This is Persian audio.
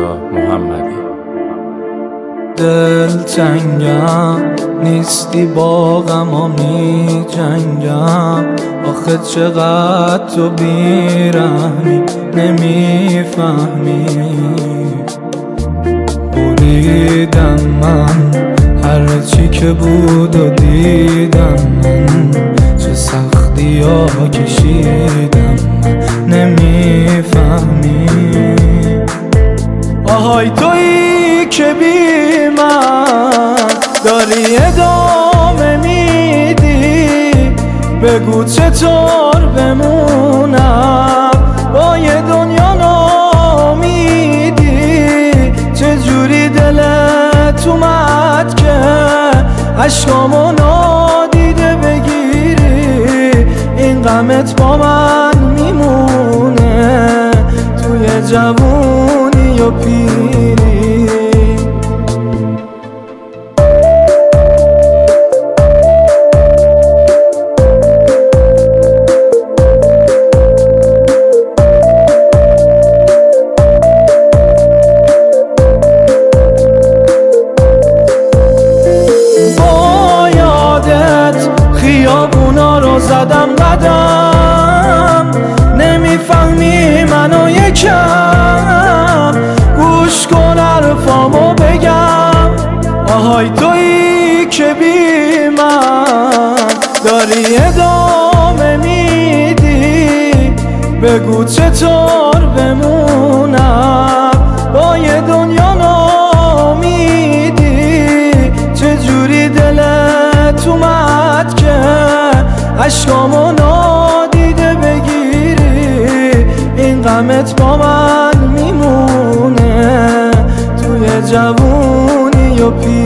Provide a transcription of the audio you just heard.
رضا محمدی. دلتنگم نیستی با غما می جنگم، آخه چقدر تو بیرحمی نمیفهمی. بریدم من هرچی که بود و دیدم من، چه سختی ها کشیدم من نمیفهمی. آهای تویی که بی من داری ادامه میدی، بگو چطور بمونم با یه دنیا نامیدی. چجوری دلت اومد که عشقامو نادیده بگیری، این غمت با من میمونه توی جوونی و پیری. با یادت خیابونا رو زدم قدم، نمیفهمی منو یکم گوش کن حرفامو بگم. آهای تویی که بی من داری ادامه میدی، بگو چطور بمونم با یه دنیا نامیدی. چجوری دلت اومد که عشقامو نادیده بگیری، این غمت با من میمونه توی جوونی و پیری.